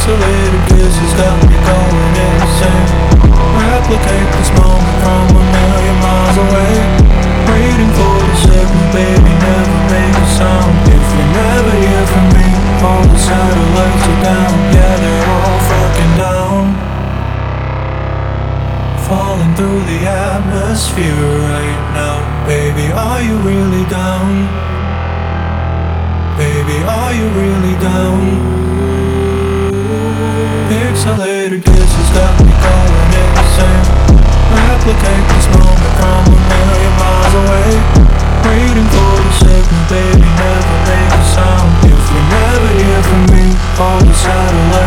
Pixelated kisses got me going insane. Replicate this moment from a million miles away. Waiting for the signal, baby, never make a sound. If you never hear from me, all the satellites are down. Yeah, they're all fucking down. Falling through the atmosphere right now. Baby, are you really down? Baby, are you really down? Pixelated kisses got me going insane. Replicate this moment from a million miles away. Waiting for the signal, baby, never make a sound. If you never hear from me, all the satellites